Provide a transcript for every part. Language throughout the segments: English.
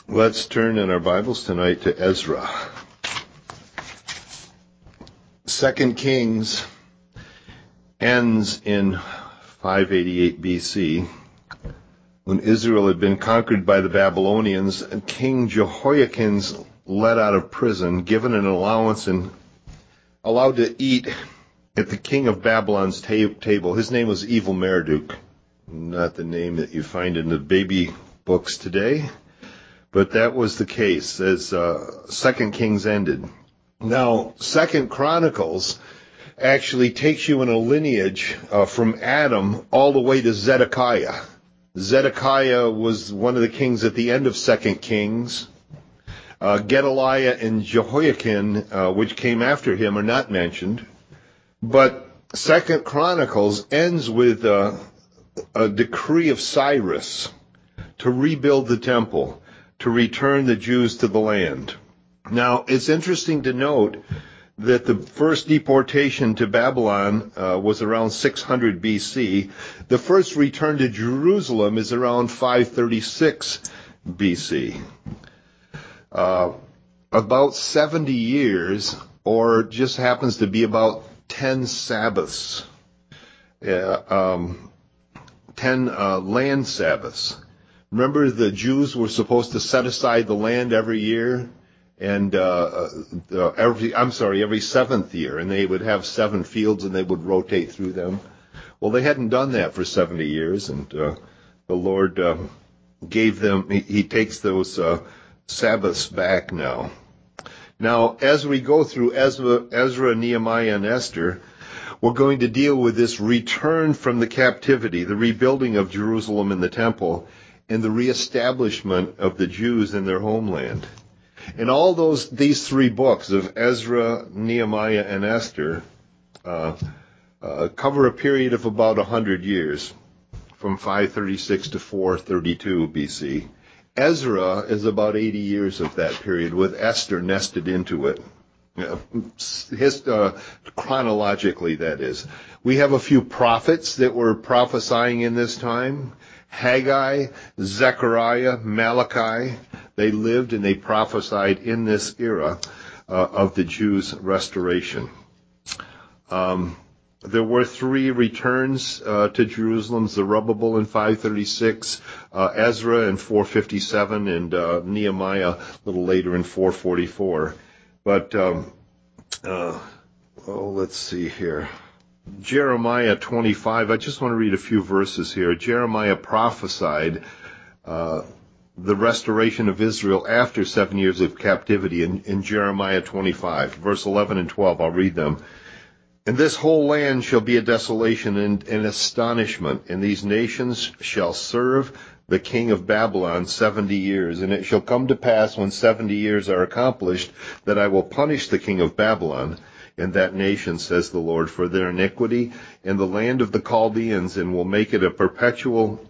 Let's turn in our Bibles tonight to Ezra. 2 Kings ends in 588 BC when Israel had been conquered by the Babylonians, and King Jehoiakim's let out of prison, given an allowance, and allowed to eat at the king of Babylon's table. His name was Evil Merodach, not the name that you find in the baby books today, but that was the case as 2 Kings ended. Now, 2 Chronicles actually takes you in a lineage from Adam all the way to Zedekiah. Zedekiah was one of the kings at the end of 2 Kings. Gedaliah and Jehoiakim, which came after him, are not mentioned. But 2 Chronicles ends with a decree of Cyrus to rebuild the temple, to return the Jews to the land. Now, it's interesting to note that the first deportation to Babylon was around 600 BC. The first return to Jerusalem is around 536 BC. About 70 years, or just happens to be about 10 Sabbaths, 10 land Sabbaths. Remember, the Jews were supposed to set aside the land every year, and every seventh year, and they would have 7 fields, and they would rotate through them. Well, they hadn't done that for 70 years, and the Lord gave them. He takes those Sabbaths back now. Now, as we go through Ezra, Nehemiah, and Esther, we're going to deal with this return from the captivity, the rebuilding of Jerusalem and the temple, and the reestablishment of the Jews in their homeland. And all these 3 books of Ezra, Nehemiah, and Esther cover a period of about 100 years, from 536 to 432 BC. Ezra is about 80 years of that period, with Esther nested into it. Chronologically, that is. We have a few prophets that were prophesying in this time. Haggai, Zechariah, Malachi. They lived and they prophesied in this era of the Jews' restoration. There were 3 returns to Jerusalem: Zerubbabel in 536, Ezra in 457, and Nehemiah a little later in 444. But, let's see here. Jeremiah 25, I just want to read a few verses here. Jeremiah prophesied the restoration of Israel after 7 years of captivity in Jeremiah 25, verse 11 and 12. I'll read them. And this whole land shall be a desolation and an astonishment, and these nations shall serve the king of Babylon 70 years. And it shall come to pass, when 70 years are accomplished, that I will punish the king of Babylon and that nation, says the Lord, for their iniquity in the land of the Chaldeans, and will make it perpetual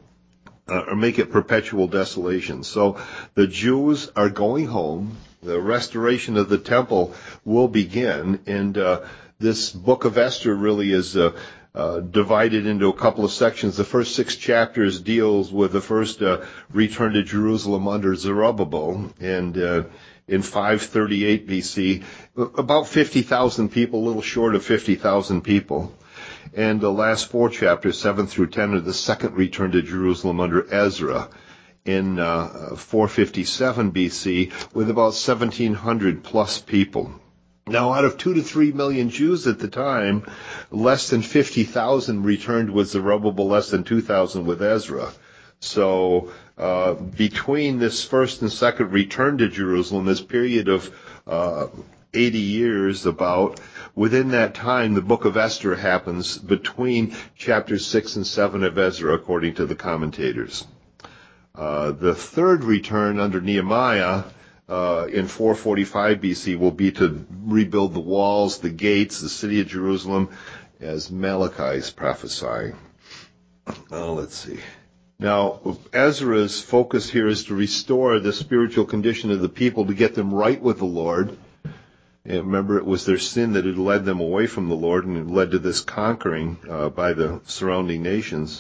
desolation. So the Jews are going home. The restoration of the temple will begin, and this book of Esther really is divided into a couple of sections. The first 6 chapters deals with the first return to Jerusalem under Zerubbabel, and in 538 BC, about 50,000 people, a little short of 50,000 people. And the last 4 chapters, 7 through 10, are the second return to Jerusalem under Ezra in 457 BC, with about 1,700 plus people. Now, out of 2 to 3 million Jews at the time, less than 50,000 returned with Zerubbabel, less than 2,000 with Ezra. So between this first and second return to Jerusalem, this period of 80 years about, within that time, the book of Esther happens between chapters 6 and 7 of Ezra, according to the commentators. The third return under Nehemiah in 445 BC will be to rebuild the walls, the gates, the city of Jerusalem, as Malachi is prophesying. Let's see. Now, Ezra's focus here is to restore the spiritual condition of the people, to get them right with the Lord. And remember, it was their sin that had led them away from the Lord, and it led to this conquering by the surrounding nations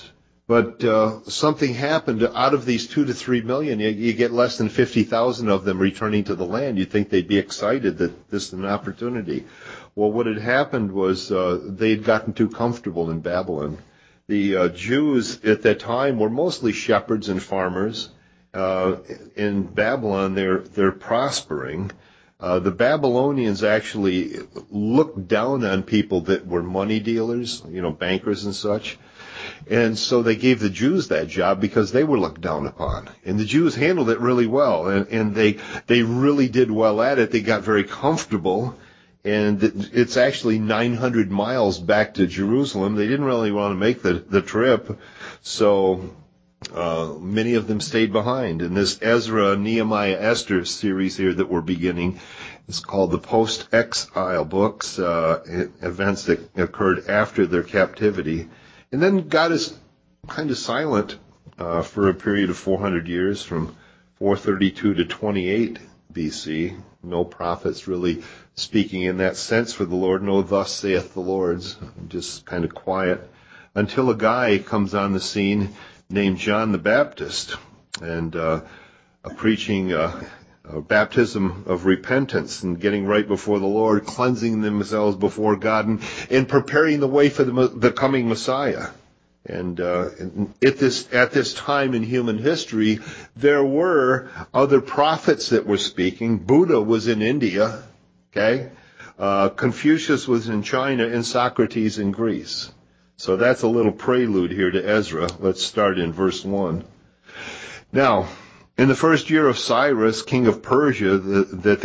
But something happened. Out of these 2 to 3 million, you get less than 50,000 of them returning to the land. You'd think they'd be excited that this is an opportunity. Well, what had happened was they'd gotten too comfortable in Babylon. The Jews at that time were mostly shepherds and farmers. In Babylon, they're prospering. The Babylonians actually looked down on people that were money dealers, bankers and such. And so they gave the Jews that job because they were looked down upon. And the Jews handled it really well. And they really did well at it. They got very comfortable. And it's actually 900 miles back to Jerusalem. They didn't really want to make the trip. So many of them stayed behind. And this Ezra, Nehemiah, Esther series here that we're beginning is called the Post-Exile Books, events that occurred after their captivity. And then God is kind of silent for a period of 400 years, from 432 to 28 BC. No prophets really speaking in that sense for the Lord. No, thus saith the Lord. Just kind of quiet until a guy comes on the scene named John the Baptist and preaching baptism of repentance and getting right before the Lord, cleansing themselves before God, and preparing the way for the coming Messiah. And at this time in human history, there were other prophets that were speaking. Buddha was in India, okay? Confucius was in China, and Socrates in Greece. So that's a little prelude here to Ezra. Let's start in verse 1. Now, in the first year of Cyrus, king of Persia, that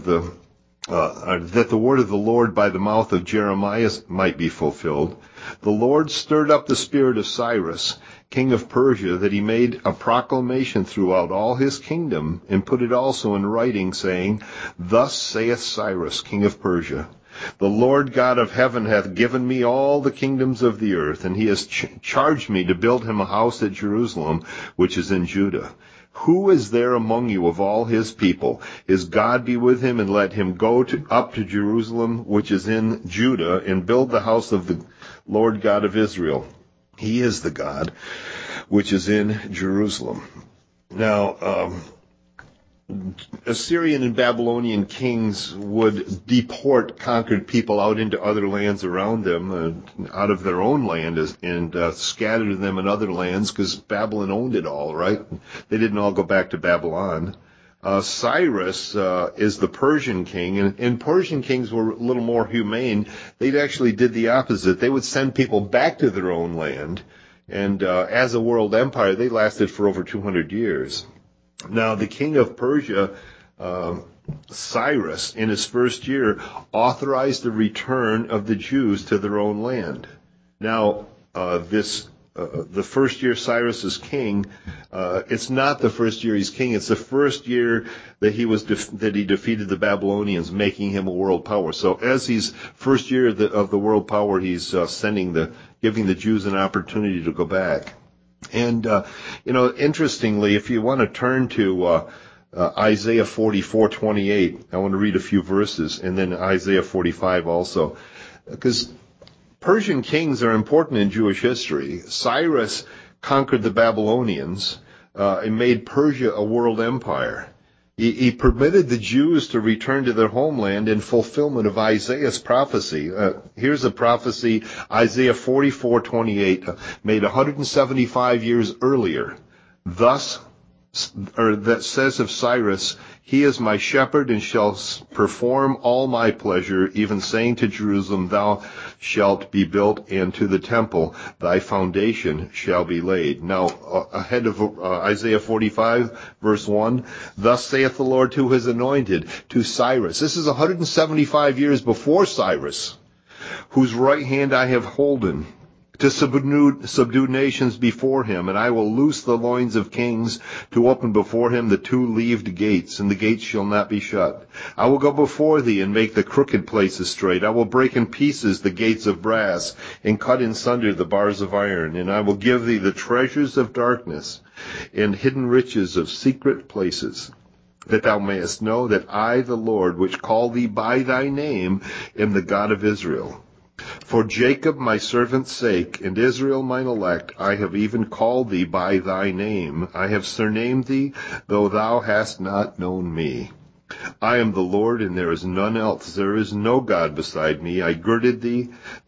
the word of the Lord by the mouth of Jeremiah might be fulfilled, the Lord stirred up the spirit of Cyrus, king of Persia, that he made a proclamation throughout all his kingdom, and put it also in writing, saying, Thus saith Cyrus, king of Persia, the Lord God of heaven hath given me all the kingdoms of the earth, and he has charged me to build him a house at Jerusalem, which is in Judah. Who is there among you of all his people? His God be with him, and let him go up to Jerusalem, which is in Judah, and build the house of the Lord God of Israel. He is the God which is in Jerusalem. Now, Assyrian and Babylonian kings would deport conquered people out into other lands around them, out of their own land, and scatter them in other lands, because Babylon owned it all, right? They didn't all go back to Babylon. Cyrus is the Persian king, and Persian kings were a little more humane. They actually did the opposite. They would send people back to their own land, and as a world empire, they lasted for over 200 years. Now, the king of Persia, Cyrus, in his first year, authorized the return of the Jews to their own land. Now, the first year Cyrus is king, it's not the first year he's king. It's the first year that he defeated the Babylonians, making him a world power. So, as he's first year of the world power, he's giving the Jews an opportunity to go back. And, interestingly, if you want to turn to Isaiah 44:28, I want to read a few verses, and then Isaiah 45 also, because Persian kings are important in Jewish history. Cyrus conquered the Babylonians and made Persia a world empire. He permitted the Jews to return to their homeland in fulfillment of Isaiah's prophecy. Here's a prophecy, Isaiah 44:28, made 175 years earlier. That says of Cyrus, he is my shepherd and shall perform all my pleasure, even saying to Jerusalem, thou shalt be built, and to the temple thy foundation shall be laid. Now, ahead of Isaiah 45, verse 1, thus saith the Lord to his anointed, to Cyrus. This is 175 years before Cyrus, whose right hand I have holden, to subdue nations before him, and I will loose the loins of kings, to open before him the two-leaved gates, and the gates shall not be shut. I will go before thee, and make the crooked places straight. I will break in pieces the gates of brass, and cut in sunder the bars of iron, and I will give thee the treasures of darkness, and hidden riches of secret places, that thou mayest know that I, the Lord, which call thee by thy name, am the God of Israel. For Jacob my servant's sake, and Israel mine elect, I have even called thee by thy name. I have surnamed thee, though thou hast not known me. I am the Lord, and there is none else. There is no God beside me. I girded thee,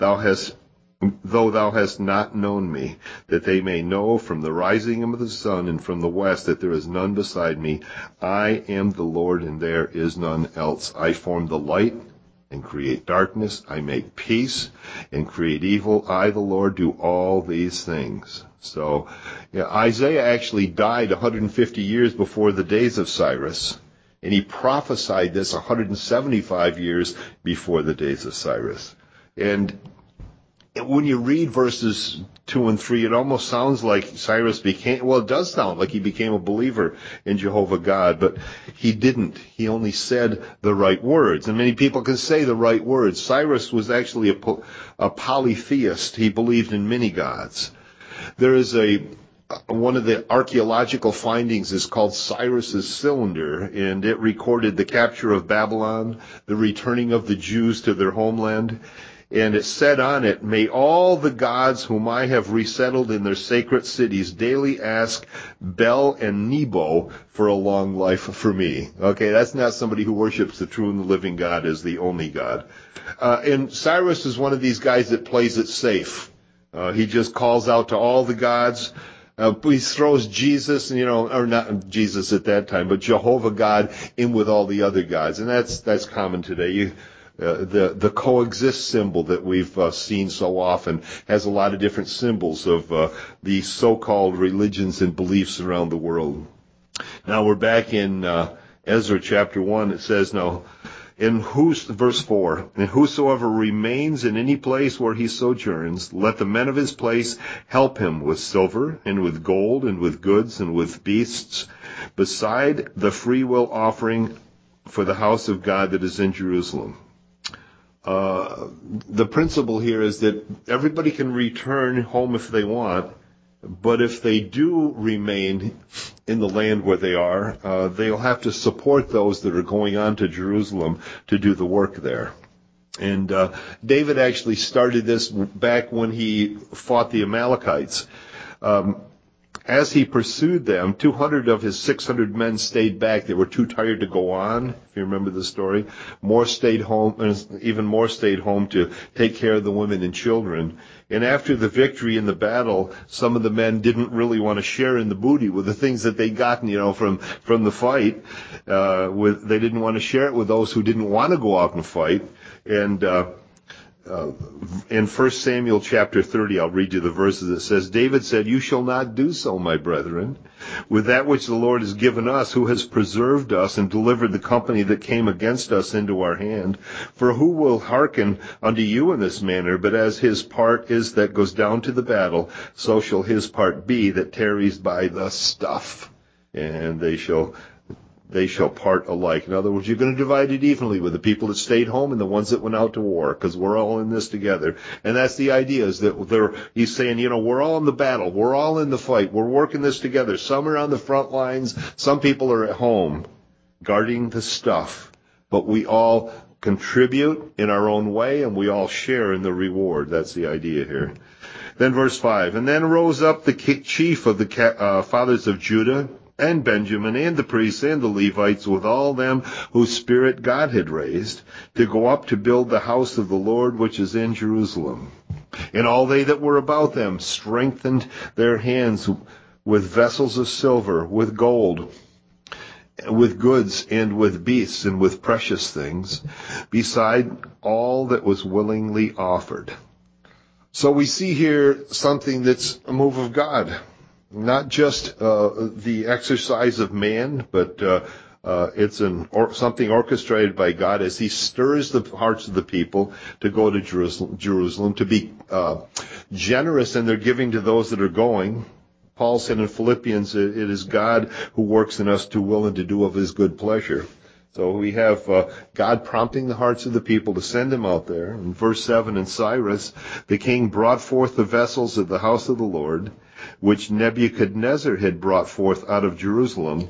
though thou hast not known me, that they may know from the rising of the sun and from the west that there is none beside me. I am the Lord, and there is none else. I form the light and create darkness. I make peace and create evil. I, the Lord, do all these things. So, Isaiah actually died 150 years before the days of Cyrus. And he prophesied this 175 years before the days of Cyrus. And when you read verses 2 and 3, it almost sounds like Cyrus it does sound like he became a believer in Jehovah God, but he didn't. He only said the right words. And many people can say the right words. Cyrus was actually a polytheist. He believed in many gods. There is one of the archaeological findings is called Cyrus's Cylinder, and it recorded the capture of Babylon, the returning of the Jews to their homeland, and it said on it, may all the gods whom I have resettled in their sacred cities daily ask Bel and Nebo for a long life for me. Okay, that's not somebody who worships the true and the living God as the only God. And Cyrus is one of these guys that plays it safe. He just calls out to all the gods. He throws Jesus, or not Jesus at that time, but Jehovah God in with all the other gods. And that's common today. The coexist symbol that we've seen so often has a lot of different symbols of the so-called religions and beliefs around the world. Now we're back in Ezra chapter 1. It says, now, verse 4, and whosoever remains in any place where he sojourns, let the men of his place help him with silver and with gold and with goods and with beasts, beside the freewill offering for the house of God that is in Jerusalem. The principle here is that everybody can return home if they want, but if they do remain in the land where they are, they'll have to support those that are going on to Jerusalem to do the work there. And David actually started this back when he fought the Amalekites. As he pursued them, 200 of his 600 men stayed back. They were too tired to go on, if you remember the story. More stayed home, and even more stayed home to take care of the women and children. And after the victory in the battle, some of the men didn't really want to share in the booty with the things that they'd gotten, from the fight. They didn't want to share it with those who didn't want to go out and fight. And in 1 Samuel chapter 30, I'll read you the verses. It says, David said, you shall not do so, my brethren, with that which the Lord has given us, who has preserved us and delivered the company that came against us into our hand. For who will hearken unto you in this manner? But as his part is that goes down to the battle, so shall his part be that tarries by the stuff. And they shall part alike. In other words, you're going to divide it evenly with the people that stayed home and the ones that went out to war, because we're all in this together. And that's the idea, is that he's saying, we're all in the battle. We're all in the fight. We're working this together. Some are on the front lines. Some people are at home guarding the stuff. But we all contribute in our own way, and we all share in the reward. That's the idea here. Then verse 5, and then rose up the chief of the fathers of Judah, and Benjamin, and the priests, and the Levites, with all them whose spirit God had raised, to go up to build the house of the Lord which is in Jerusalem. And all they that were about them strengthened their hands with vessels of silver, with gold, with goods, and with beasts, and with precious things, beside all that was willingly offered. So we see here something that's a move of God. Not just the exercise of man, but it's something orchestrated by God as he stirs the hearts of the people to go to Jerusalem, to be generous in their giving to those that are going. Paul said in Philippians, it is God who works in us to will and to do of his good pleasure. So we have God prompting the hearts of the people to send them out there. In verse 7, and Cyrus, the king, brought forth the vessels of the house of the Lord, which Nebuchadnezzar had brought forth out of Jerusalem,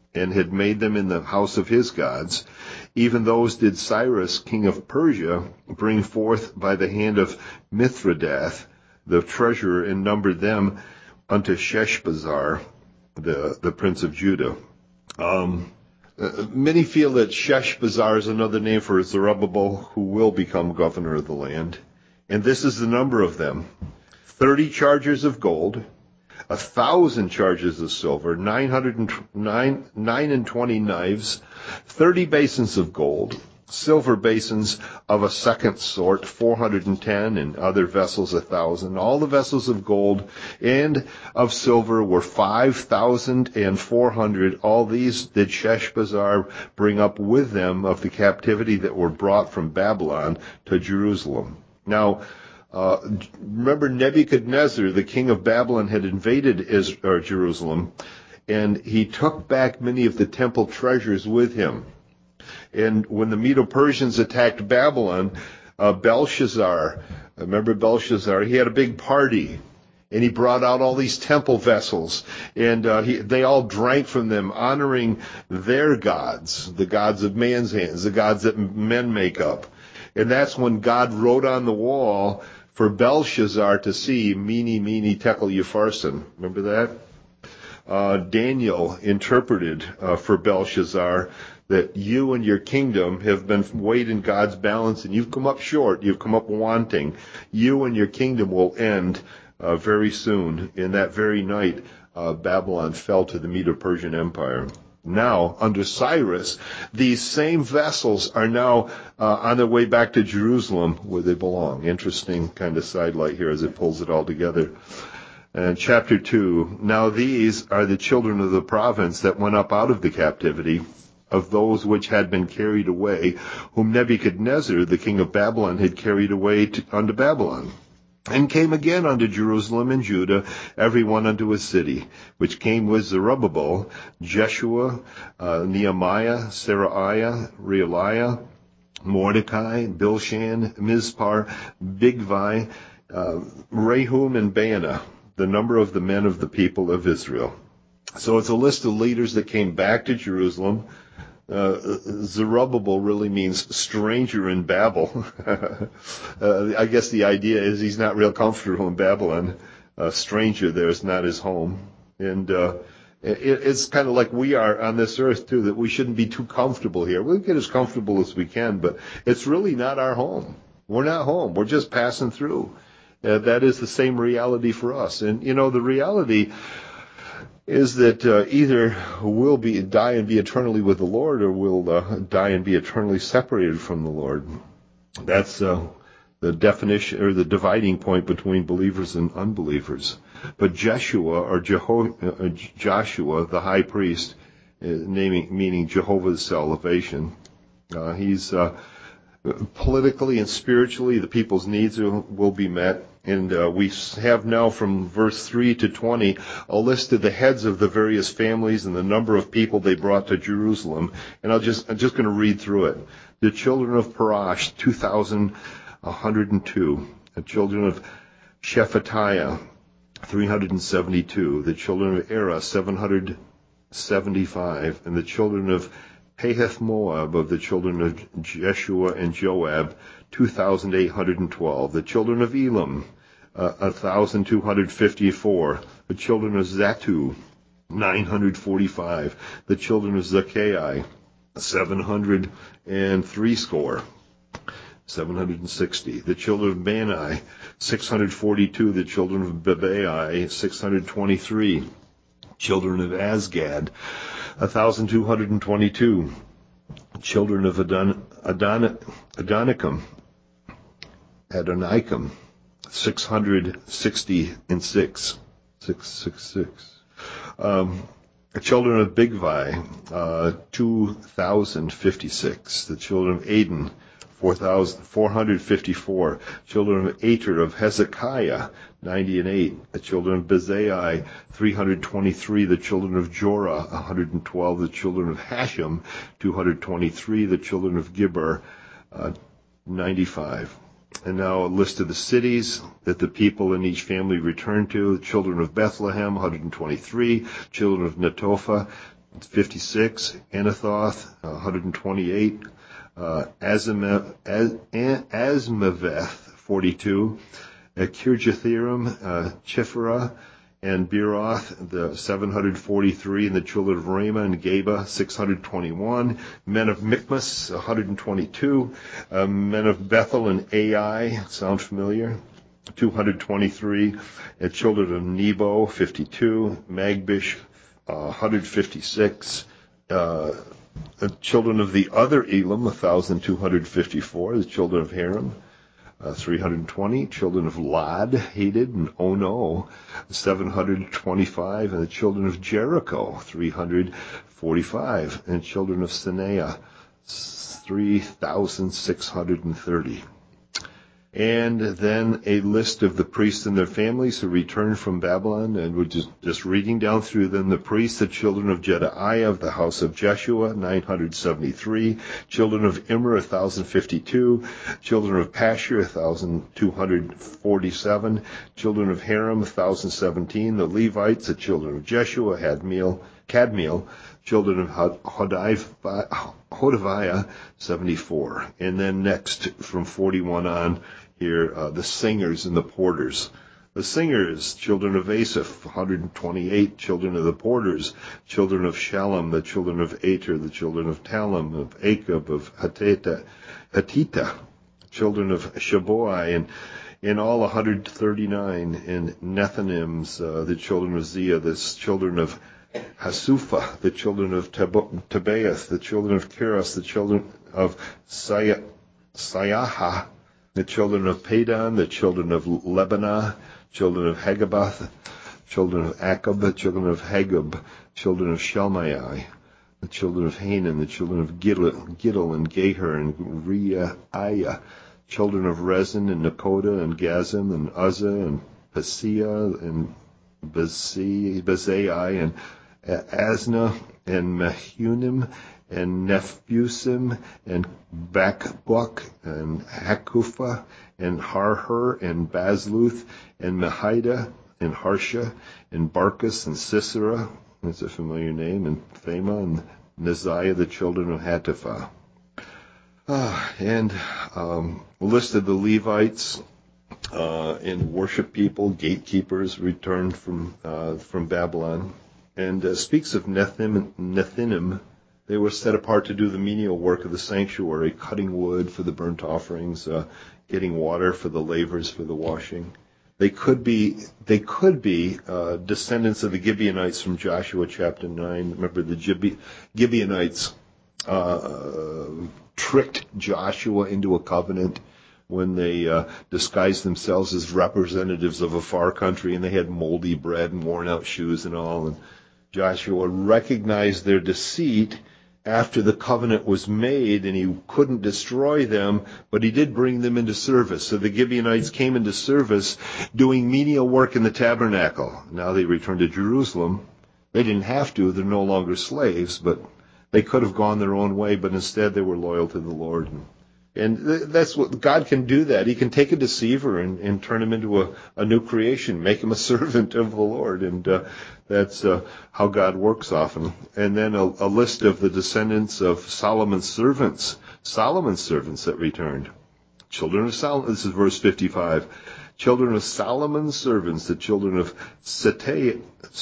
and had made them in the house of his gods. Even those did Cyrus, king of Persia, bring forth by the hand of Mithridath, the treasurer, and numbered them unto Sheshbazzar, the prince of Judah. Many feel that Sheshbazzar is another name for Zerubbabel, who will become governor of the land. And this is the number of them: 30 chargers of gold, 1,000 chargers of silver, 920 knives, 30 basins of gold, silver basins of a second sort, 410, and other vessels 1,000. All the vessels of gold and of silver were 5,400. All these did Sheshbazzar bring up with them of the captivity that were brought from Babylon to Jerusalem. Now, remember, Nebuchadnezzar, the king of Babylon, had invaded Jerusalem, and he took back many of the temple treasures with him. And when the Medo-Persians attacked Babylon, Belshazzar, remember Belshazzar, he had a big party, and he brought out all these temple vessels, and they all drank from them, honoring their gods, the gods of man's hands, the gods that men make up. And that's when God wrote on the wall for Belshazzar to see, Mene, Mene, Tekel, Upharsin. Remember that? Daniel interpreted for Belshazzar that you and your kingdom have been weighed in God's balance, and you've come up short, you've come up wanting. You and your kingdom will end very soon. In that very night, Babylon fell to the Medo-Persian Empire. Now, under Cyrus, these same vessels are now on their way back to Jerusalem, where they belong. Interesting kind of sidelight here as it pulls it all together. And chapter 2, now these are the children of the province that went up out of the captivity, of those which had been carried away, whom Nebuchadnezzar, the king of Babylon, had carried away unto Babylon, and came again unto Jerusalem and Judah, every one unto his city, which came with Zerubbabel, Jeshua, Nehemiah, Seraiah, Realiah, Mordecai, Bilshan, Mizpar, Bigvai, Rehum, and Baanah, the number of the men of the people of Israel. So it's a list of leaders that came back to Jerusalem. Zerubbabel really means stranger in Babel. I guess the idea is he's not real comfortable in Babylon. Stranger there is not his home. And it's kind of like we are on this earth, too, that we shouldn't be too comfortable here. We'll get as comfortable as we can, but it's really not our home. We're not home. We're just passing through. That is the same reality for us. And, you know, the reality is that either we'll die and be eternally with the Lord, or we'll die and be eternally separated from the Lord. That's the definition, or the dividing point between believers and unbelievers. But Joshua, the high priest, meaning Jehovah's salvation, he's politically and spiritually, the people's needs will be met. And we have now from verse 3 to 20 a list of the heads of the various families and the number of people they brought to Jerusalem. And I'm just going to read through it. The children of Parash, 2,102. The children of Shephatiah, 372. The children of Era, 775. And the children of Pahath Moab, of the children of Jeshua and Joab, 2,812. The children of Elam, 1,254. The children of Zatu, 945. The children of Zakai, 703 score. 760. The children of Bani, 642. The children of Bebai, 623. Children of Azgad, 1,222. Children of Adonicum, 666. 666. Children of Bigvai, 2,056. The children of Aden, 4,454. Children of Ater of Hezekiah, 98. The children of Bezai, 323. The children of Jorah, 112. The children of Hashem, 223. The children of Gibber, 95. And now a list of the cities that the people in each family returned to. The children of Bethlehem, 123. Children of Netophah, 56, Anathoth, 128, Asmaveth, 42, Kirjatharim, Chipherah, and Beeroth, the 743, and the children of Ramah and Geba, 621, men of Michmas, 122, men of Bethel and Ai, sound familiar? 223, and children of Nebo, 52, Magbish, 156, the children of the other Elam, 1,254, the children of Haram, 320, children of Lod, Hadid, and Ono, 725, and the children of Jericho, 345, and children of Sineah, 3,630. And then a list of the priests and their families who returned from Babylon, and we're just reading down through them. The priests, the children of Jedaiah of the house of Jeshua, 973. Children of Immer, 1,052. Children of Pashur, 1,247. Children of Haram, 1,017. The Levites, the children of Jeshua, Kadmiel. Children of Hodaviah, 74. And then next, from 41 on, here, the singers and the porters. The singers, children of Asaph, 128. Children of the porters, children of Shalom, the children of Ater, the children of Talem, of Akab, of Hatita, children of Shaboi, and in all 139. And Nethinims, the children of Zia, the children of Hasufa, the children of Tabaoth, the children of Keros, the children of Sayaha, the children of Padan, the children of Lebanah, children of Hagabath, children of Akab, the children of Hagab, children of Shalmai, the children of Hanan, the children of Giddel and Geher and Reiah, children of Rezin and Nakoda and Gazim and Uzzah and Paseah and Bezai and Asna and Mehunim and Nephbusim and Bakbuk and Hakufa and Harher and Bazluth and Mehida and Harsha and Barkus and Sisera, that's a familiar name, and Thema and Neziah, the children of Hatipha. And listed the Levites and worship people, gatekeepers returned from Babylon, and speaks of Nethinim. They were set apart to do the menial work of the sanctuary, cutting wood for the burnt offerings, getting water for the lavers for the washing. They could be descendants of the Gibeonites from Joshua chapter 9. Remember, the Gibeonites tricked Joshua into a covenant when they disguised themselves as representatives of a far country, and they had moldy bread and worn out shoes and all. And Joshua recognized their deceit after the covenant was made, and he couldn't destroy them, but he did bring them into service. So the Gibeonites came into service doing menial work in the tabernacle. Now they returned to Jerusalem. They didn't have to. They're no longer slaves, but they could have gone their own way, but instead they were loyal to the Lord. And that's what God can do. That He can take a deceiver and turn him into a new creation, make him a servant of the Lord, and that's how God works often. And then a list of the descendants of Solomon's servants that returned. Children of Solomon. This is verse 55. Children of Solomon's servants, the children of Sotai,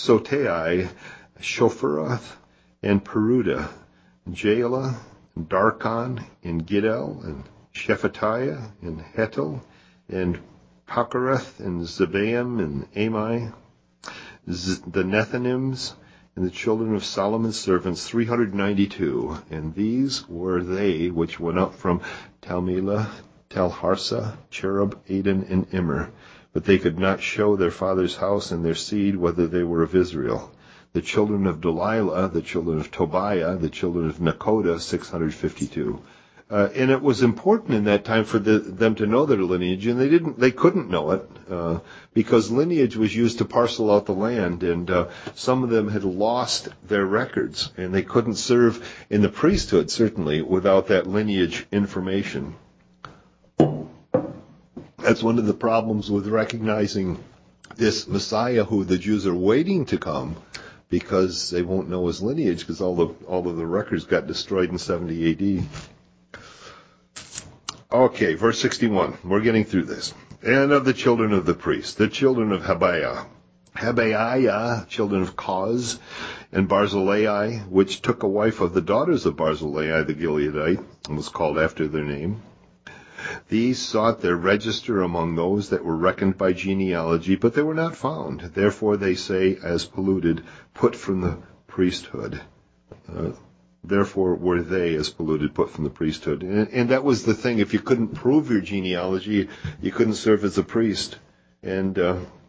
Shopharath, and Peruda, Jaela, and Darkon, and Giddel, and Shephatiah, and Hetel, and Pachereth, and Zebaim, and Amai, the Nethinims, and the children of Solomon's servants, 392. And these were they which went up from Talmelah, Telharsa, Cherub, Aden, and Immer. But they could not show their father's house and their seed whether they were of Israel. The children of Delilah, the children of Tobiah, the children of Nakoda, 652. And it was important in that time for them to know their lineage, and they couldn't know it, because lineage was used to parcel out the land, and some of them had lost their records, and they couldn't serve in the priesthood, certainly, without that lineage information. That's one of the problems with recognizing this Messiah who the Jews are waiting to come. because they won't know his lineage because all of the records got destroyed in 70 A.D. Okay, verse 61. We're getting through this. And of the children of the priests, the children of Habaiah, children of Koz, and Barzillai, which took a wife of the daughters of Barzillai the Gileadite, and was called after their name. These sought their register among those that were reckoned by genealogy, but they were not found. Therefore they say, as polluted, put from the priesthood. Therefore were they, as polluted, put from the priesthood. And that was the thing. If you couldn't prove your genealogy, you couldn't serve as a priest. And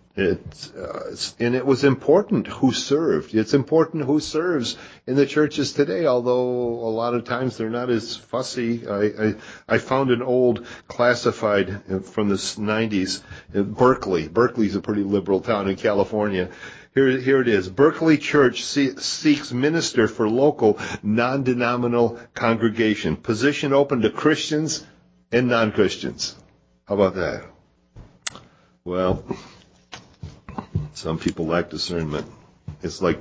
it was important who served. It's important who serves in the churches today, although a lot of times they're not as fussy. I found an old classified from the 90s, Berkeley. Berkeley's a pretty liberal town in California. Here it is. Berkeley Church seeks minister for local non-denominational congregation. Position open to Christians and non-Christians. How about that? Well, some people lack discernment. It's like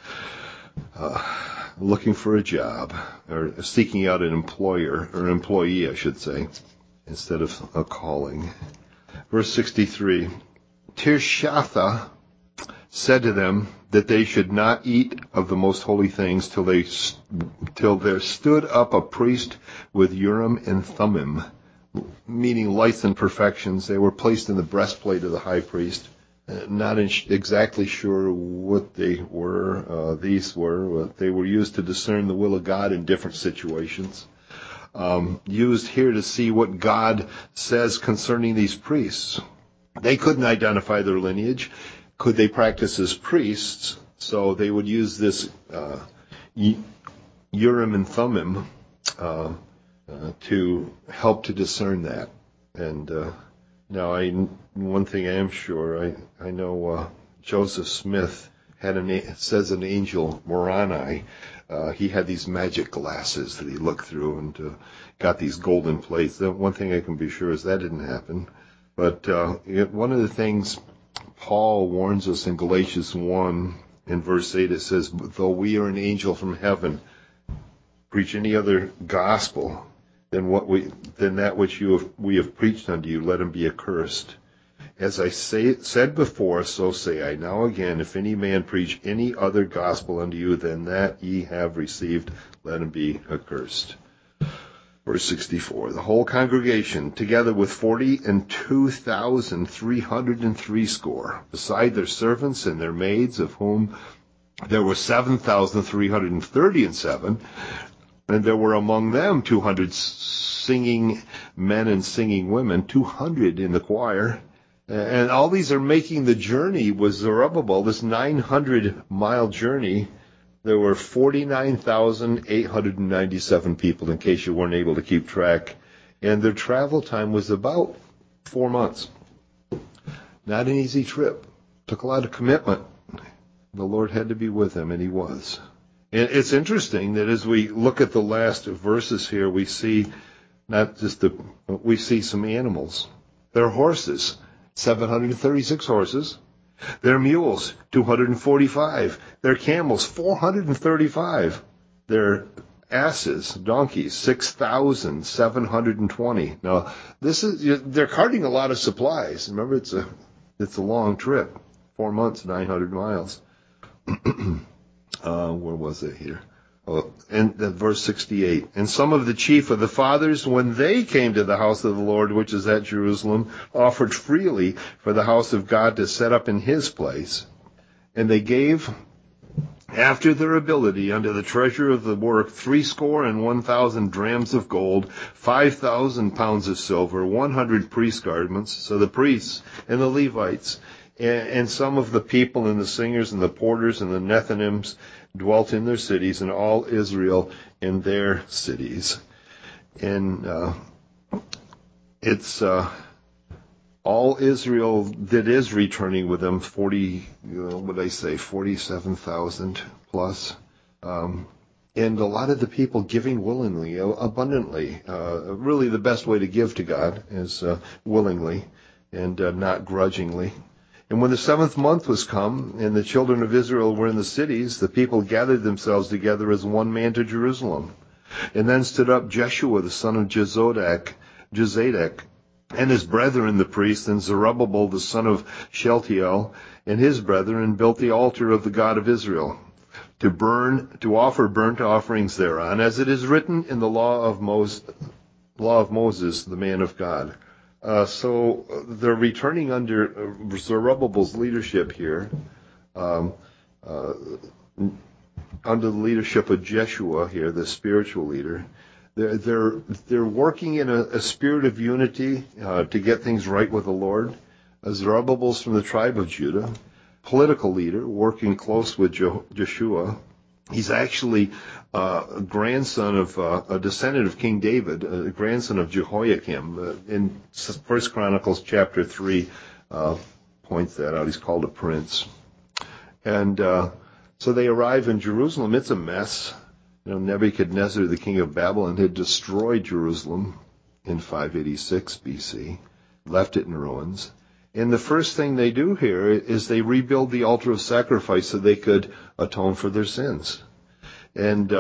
looking for a job or seeking out an employer or employee, I should say, instead of a calling. Verse 63, Tirshatha said to them that they should not eat of the most holy things till there stood up a priest with Urim and Thummim, meaning lights and perfections. They were placed in the breastplate of the high priest. Not exactly sure what they were. These were. They were used to discern the will of God in different situations. Used here to see what God says concerning these priests. They couldn't identify their lineage. Could they practice as priests? So they would use this Urim and Thummim to help to discern that. And now, one thing I am sure, I know Joseph Smith says an angel, Moroni. He had these magic glasses that he looked through and got these golden plates. The one thing I can be sure is that didn't happen. But one of the things Paul warns us in Galatians 1 in verse 8, it says, though we are an angel from heaven, preach any other gospel than that which we have preached unto you, let him be accursed. As I said before, so say I now again, if any man preach any other gospel unto you than that ye have received, let him be accursed. Verse 64, the whole congregation, together with 42,303 score, beside their servants and their maids, of whom there were 7,337, and there were among them 200 singing men and singing women, 200 in the choir. And all these are making the journey with Zerubbabel, this 900-mile journey. There were 49,897 people, in case you weren't able to keep track. And their travel time was about 4 months. Not an easy trip. Took a lot of commitment. The Lord had to be with them, and he was. And it's interesting that as we look at the last verses here, we see we see some animals. Their horses, 736 horses. Their mules, 245. Their camels, 435. Their asses, donkeys, 6,720. Now, they're carting a lot of supplies. Remember, it's a long trip. 4 months, 900 miles. Where was it here? And verse 68. And some of the chief of the fathers, when they came to the house of the Lord, which is at Jerusalem, offered freely for the house of God to set up in his place. And they gave, after their ability, unto the treasure of the work, 61,000 drams of gold, 5,000 pounds of silver, 100 priest garments. So the priests and the Levites, and some of the people and the singers and the porters and the Nethinims dwelt in their cities, and all Israel in their cities. And it's all Israel that is returning with them, 47,000 plus. And a lot of the people giving willingly, abundantly. Really the best way to give to God is willingly and not grudgingly. And when the 7th month was come, and the children of Israel were in the cities, the people gathered themselves together as one man to Jerusalem. And then stood up Jeshua the son of Jozadak, and his brethren the priests, and Zerubbabel the son of Shealtiel, and his brethren, and built the altar of the God of Israel, to offer burnt offerings thereon, as it is written in the law of Moses, the man of God. So they're returning under Zerubbabel's leadership here, under the leadership of Jeshua here, the spiritual leader. They're working in a spirit of unity to get things right with the Lord. Zerubbabel's from the tribe of Judah, political leader, working close with Joshua. He's actually a grandson of a descendant of King David, a grandson of Jehoiakim. In 1 Chronicles chapter 3 points that out. He's called a prince. And so they arrive in Jerusalem. It's a mess. Nebuchadnezzar, the king of Babylon, had destroyed Jerusalem in 586 BC, left it in ruins. And the first thing they do here is they rebuild the altar of sacrifice so they could atone for their sins. And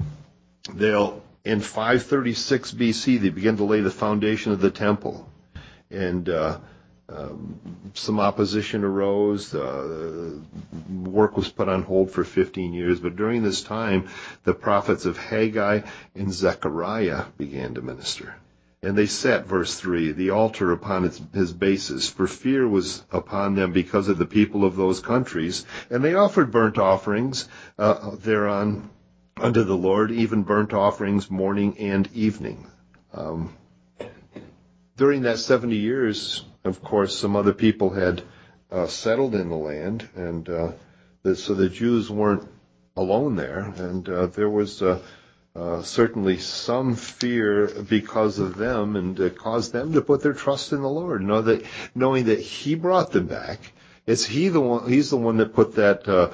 in 536 BC, they begin to lay the foundation of the temple. And some opposition arose. Work was put on hold for 15 years. But during this time, the prophets of Haggai and Zechariah began to minister. And they set, verse 3, the altar upon his basis, for fear was upon them because of the people of those countries. And they offered burnt offerings thereon unto the Lord, even burnt offerings morning and evening. During that 70 years, of course, some other people had settled in the land, and so the Jews weren't alone there, and there was certainly some fear because of them, and it caused them to put their trust in the Lord, knowing that He brought them back. He's the one that put that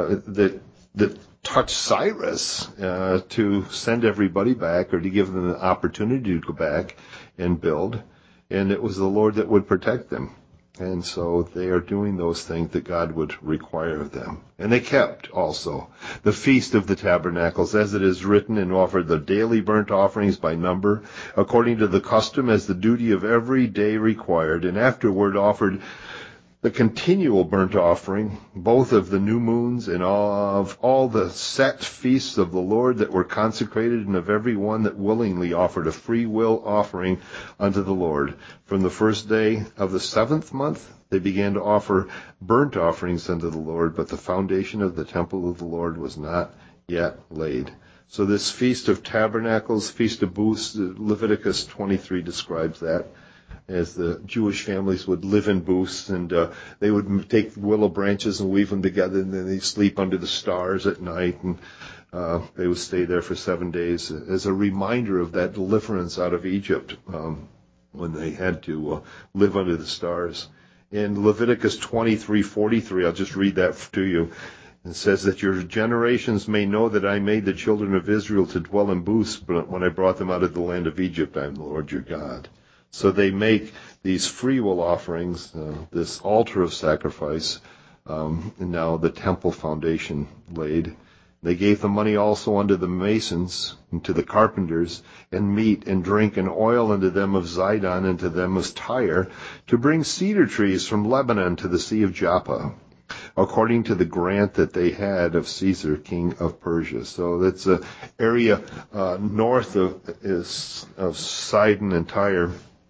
touched Cyrus to send everybody back, or to give them the opportunity to go back and build. And it was the Lord that would protect them. And so they are doing those things that God would require of them. And they kept also the Feast of the Tabernacles, as it is written, and offered the daily burnt offerings by number, according to the custom as the duty of every day required, and afterward offered the continual burnt offering, both of the new moons and of all the set feasts of the Lord that were consecrated, and of every one that willingly offered a free will offering unto the Lord. From the first day of the 7th month, they began to offer burnt offerings unto the Lord, but the foundation of the temple of the Lord was not yet laid. So this Feast of Tabernacles, Feast of Booths, Leviticus 23 describes that, as the Jewish families would live in booths, and they would take willow branches and weave them together, and then they'd sleep under the stars at night, and they would stay there for 7 days as a reminder of that deliverance out of Egypt when they had to live under the stars. In Leviticus 23:43, I'll just read that to you. It says that your generations may know that I made the children of Israel to dwell in booths, but when I brought them out of the land of Egypt, I am the Lord your God. So they make these free will offerings, this altar of sacrifice, and now the temple foundation laid. They gave the money also unto the masons, and to the carpenters, and meat and drink and oil unto them of Zidon, and to them of Tyre, to bring cedar trees from Lebanon to the sea of Joppa, according to the grant that they had of Caesar, king of Persia. So that's an area north of Sidon and Tyre.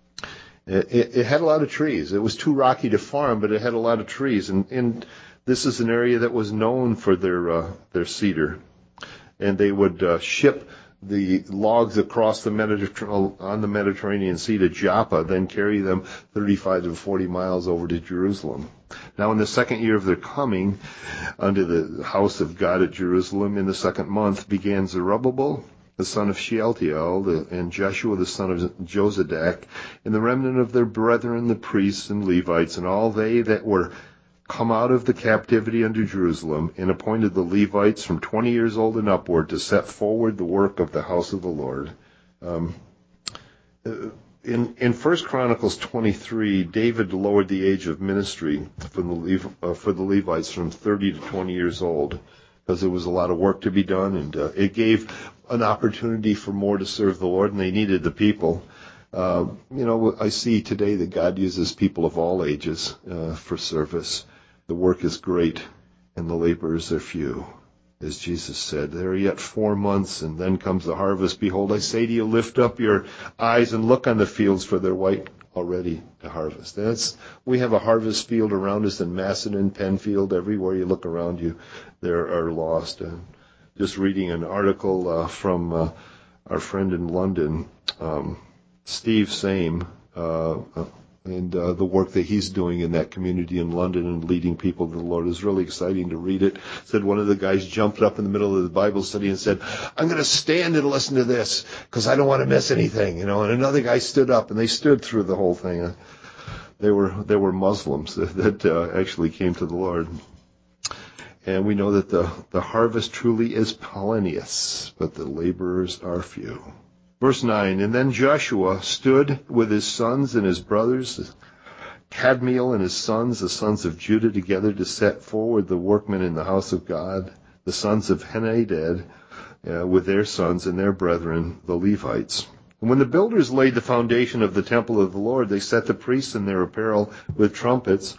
It had a lot of trees. It was too rocky to farm, but it had a lot of trees. And this is an area that was known for their cedar. And they would ship the logs across on the Mediterranean Sea to Joppa, then carry them 35 to 40 miles over to Jerusalem. Now, in the 2nd year of their coming unto the house of God at Jerusalem, in the 2nd month, began Zerubbabel, the son of Shealtiel, and Jeshua, the son of Jozadak, and the remnant of their brethren, the priests and Levites, and all they that were come out of the captivity unto Jerusalem, and appointed the Levites from 20 years old and upward to set forward the work of the house of the Lord. in 1 Chronicles 23, David lowered the age of ministry for the Levites from 30 to 20 years old because there was a lot of work to be done, and it gave an opportunity for more to serve the Lord, and they needed the people. I see today that God uses people of all ages for service. The work is great, and the laborers are few. As Jesus said, there are yet 4 months, and then comes the harvest. Behold, I say to you, lift up your eyes and look on the fields, for they're white already to harvest. We have a harvest field around us in Macedon, Penfield. Everywhere you look around you, there are lost. Just reading an article from our friend in London, Steve Same, and the work that he's doing in that community in London and leading people to the Lord is really exciting to read it. Said one of the guys jumped up in the middle of the Bible study and said, I'm going to stand and listen to this because I don't want to miss anything, and another guy stood up, and they stood through the whole thing. They were Muslims that actually came to the Lord. And we know that the harvest truly is plenteous, but the laborers are few. Verse 9, and then Joshua stood with his sons and his brothers, Kadmiel and his sons, the sons of Judah, together to set forward the workmen in the house of God, the sons of Henadad, with their sons and their brethren, the Levites. And when the builders laid the foundation of the temple of the Lord, they set the priests in their apparel with trumpets,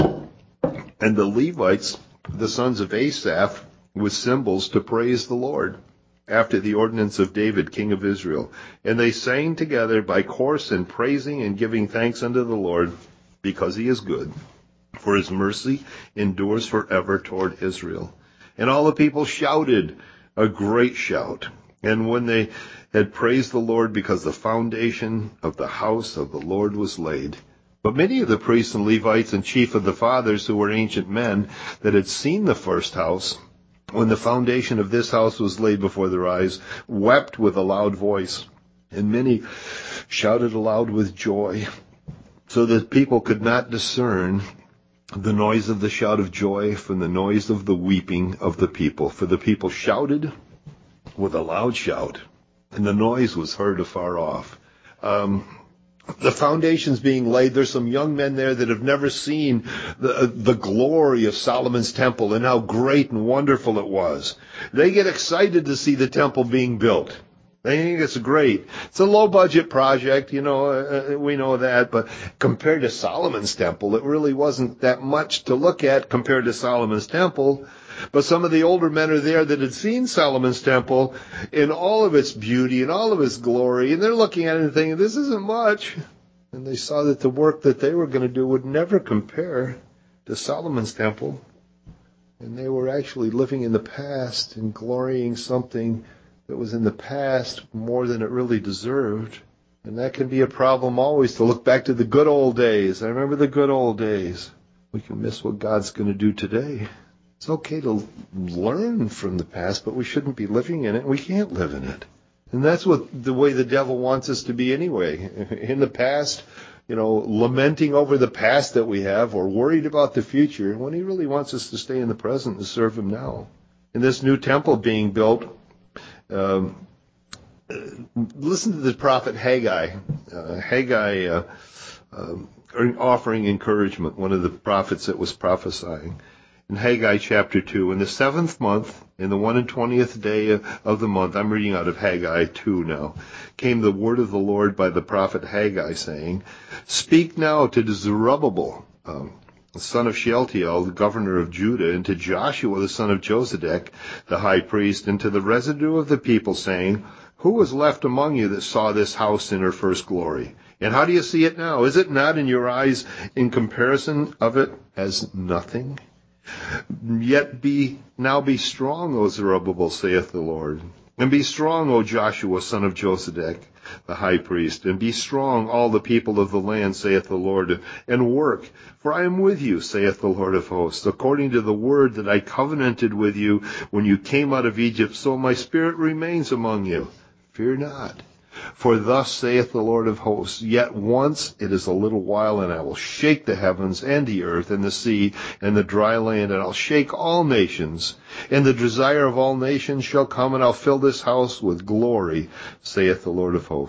and the Levites, the sons of Asaph, with cymbals to praise the Lord, after the ordinance of David, king of Israel. And they sang together by course in praising and giving thanks unto the Lord, because he is good, for his mercy endures forever toward Israel. And all the people shouted a great shout. And when they had praised the Lord, because the foundation of the house of the Lord was laid. But many of the priests and Levites and chief of the fathers, who were ancient men, that had seen the first house, when the foundation of this house was laid before their eyes, wept with a loud voice, and many shouted aloud with joy, so that people could not discern the noise of the shout of joy from the noise of the weeping of the people. For the people shouted with a loud shout, and the noise was heard afar off. The foundation's being laid. There's some young men there that have never seen the glory of Solomon's temple and how great and wonderful it was. They get excited to see the temple being built. They think it's great. It's a low-budget project, we know that, but compared to Solomon's temple, it really wasn't that much to look at compared to Solomon's temple. But some of the older men are there that had seen Solomon's temple in all of its beauty and all of its glory, and they're looking at it and thinking, this isn't much. And they saw that the work that they were going to do would never compare to Solomon's temple. And they were actually living in the past and glorying something that was in the past more than it really deserved. And that can be a problem always, to look back to the good old days. I remember the good old days. We can miss what God's going to do today. It's okay to learn from the past, but we shouldn't be living in it. We can't live in it. And that's the way the devil wants us to be anyway. In the past, lamenting over the past that we have, or worried about the future, when he really wants us to stay in the present and serve him now. In this new temple being built, listen to the prophet Haggai. Haggai offering encouragement, one of the prophets that was prophesying. In Haggai chapter 2, in the 7th month, in the 21st day of the month, I'm reading out of Haggai 2 now, came the word of the Lord by the prophet Haggai, saying, Speak now to Zerubbabel, the son of Shealtiel, the governor of Judah, and to Joshua, the son of Josedek, the high priest, and to the residue of the people, saying, Who was left among you that saw this house in her first glory? And how do you see it now? Is it not in your eyes in comparison of it as nothing? Yet be strong, O Zerubbabel, saith the Lord. And be strong, O Joshua, son of Josedek, the high priest. And be strong, all the people of the land, saith the Lord, and work. For I am with you, saith the Lord of hosts. According to the word that I covenanted with you when you came out of Egypt, so my spirit remains among you. Fear not. For thus saith the Lord of hosts, Yet once it is a little while, and I will shake the heavens and the earth and the sea and the dry land, and I'll shake all nations. And the desire of all nations shall come, and I'll fill this house with glory, saith the Lord of hosts.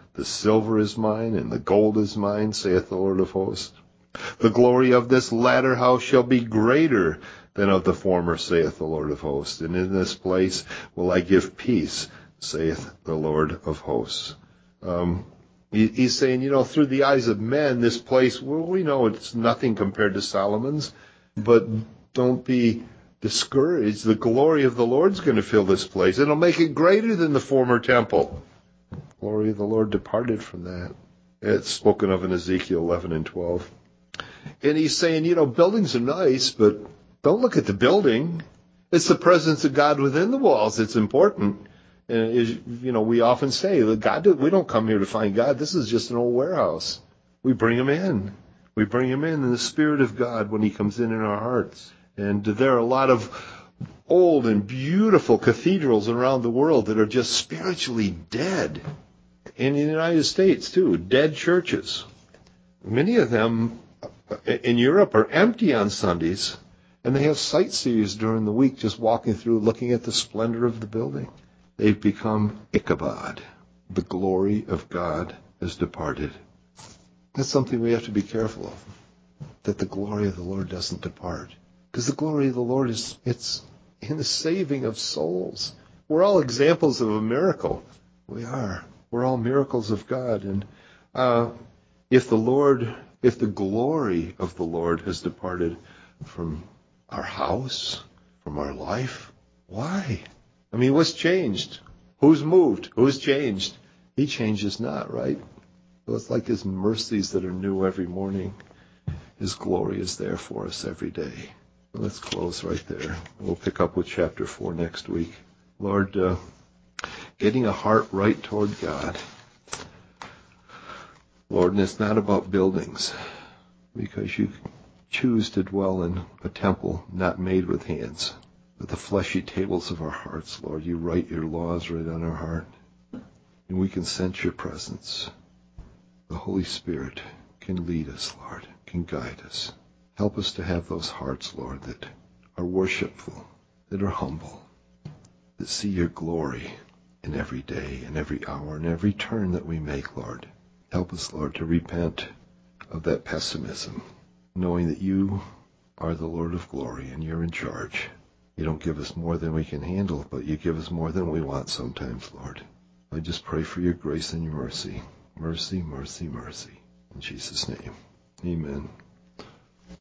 The silver is mine, and the gold is mine, saith the Lord of hosts. The glory of this latter house shall be greater than of the former, saith the Lord of hosts. And in this place will I give peace, saith the Lord of hosts. He's saying, through the eyes of men, this place, well, we know it's nothing compared to Solomon's, but don't be discouraged. The glory of the Lord's going to fill this place. It'll make it greater than the former temple. The glory of the Lord departed from that. It's spoken of in Ezekiel 11 and 12. And he's saying, buildings are nice, but don't look at the building. It's the presence of God within the walls that's important. And we often say, God, we don't come here to find God. This is just an old warehouse. We bring him in. We bring him in the Spirit of God when he comes in our hearts. And there are a lot of old and beautiful cathedrals around the world that are just spiritually dead. In the United States, too, dead churches. Many of them in Europe are empty on Sundays, and they have sightseers during the week just walking through, looking at the splendor of the building. They've become Ichabod. The glory of God has departed. That's something we have to be careful of, that the glory of the Lord doesn't depart. Because the glory of the Lord it's in the saving of souls. We're all examples of a miracle. We are. We're all miracles of God. And if the glory of the Lord has departed from our house, from our life, why? I mean, what's changed? Who's moved? Who's changed? He changes not, right? So it's like his mercies that are new every morning. His glory is there for us every day. Let's close right there. We'll pick up with chapter 4 next week. Lord, getting a heart right toward God. Lord, and it's not about buildings, because you choose to dwell in a temple not made with hands. But the fleshy tables of our hearts, Lord, you write your laws right on our heart. And we can sense your presence. The Holy Spirit can lead us, Lord, can guide us. Help us to have those hearts, Lord, that are worshipful, that are humble, that see your glory in every day, in every hour, in every turn that we make, Lord. Help us, Lord, to repent of that pessimism, knowing that you are the Lord of glory and you're in charge. You don't give us more than we can handle, but you give us more than we want sometimes, Lord. I just pray for your grace and your mercy. Mercy, mercy, mercy. In Jesus' name, amen.